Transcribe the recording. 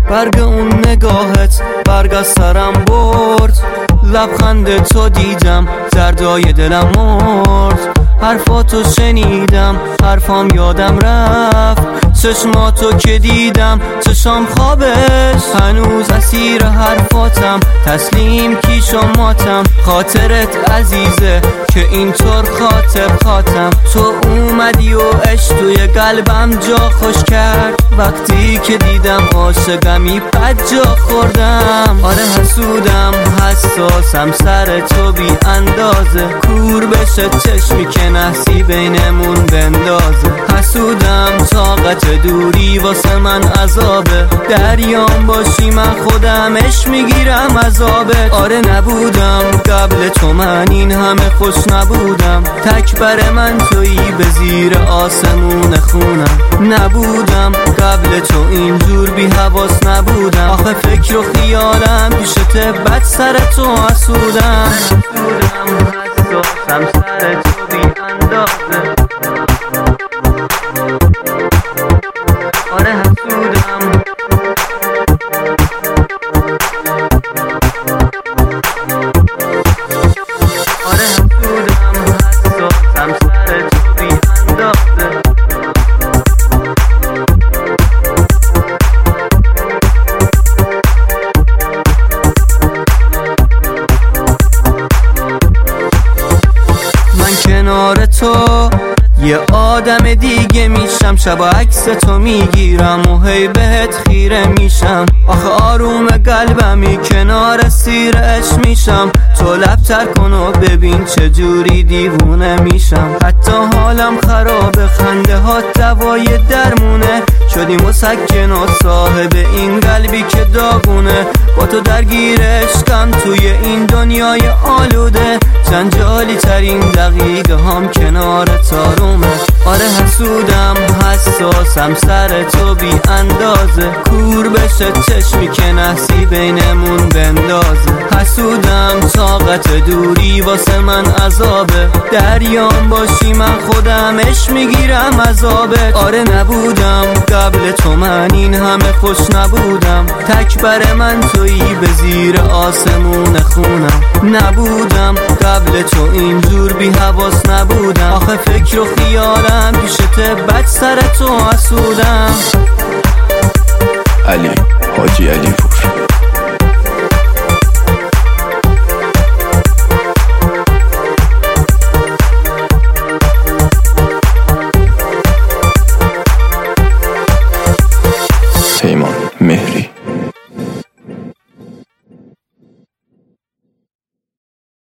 برگ اون نگاهت برگ از سرم برد، لبخند تو دیدم دردای دلم مرد. حرفاتو شنیدم حرفام یادم رفت، چشماتو که دیدم چشام خوابش، هنوز اسیر حرفاتم تسلیم کیش و ماتم. خاطرت عزیزه که اینطور خاطرم، تو اومدی و عشق توی قلبم جا خوش کرد. وقتی که دیدم عاشقمی بد جا خوردم. آره حسودم حساسم سر تو بی اندازه، کور بشه چشمی که نحسی بینمون بندازه. حسودم طاقت دوری واسه من عذابه، دریام باشی من خودم عشق میگیرم عذابت. آره نبودم قبل تو من این همه خوش نبودم، تک بر من تویی به زیر آسمون خونم. نبودم قبل تو اینجور بی حواس نبودم، آخه فکر و خیالم پیشت بد سر تو حسودم. حساسم سر تو بی اندازه، آره حسودم. آره حسودم حساسم سر تو بی اندازه. من کنار تو یه آدم دیگه میشم، شب عکس تو میگیرم و هی بهت خیره میشم. آخه آروم قلبمی کنار سیر عشق میشم، تو لبتر کن و ببین چجوری دیوونه میشم. حتی حالم خرابه خنده ها دوای درمونه، شدیم مسکن و صاحب این قلبی که داغونه. با تو درگیر عشقم توی این دنیای آلوده، جنجالی ترین دقیقه هم کنار تارومه. آره حسودم حساسم سر تو بی اندازه، کور بشه چشمی که نحسی بینمون بندازه. حسودم طاقت دوری واسه من عذابه، دریام باشی من خودم عشق میگیرم عذابت. آره نبودم قبل تو من این همه خوش نبودم، تک بر من تویی به زیر آسمون خونم. نبودم قبل تو اینجور بی حواس نبودم، آخه فکر و خیالم پیشت بد سر تو حسودم. علی حاجی علی پور.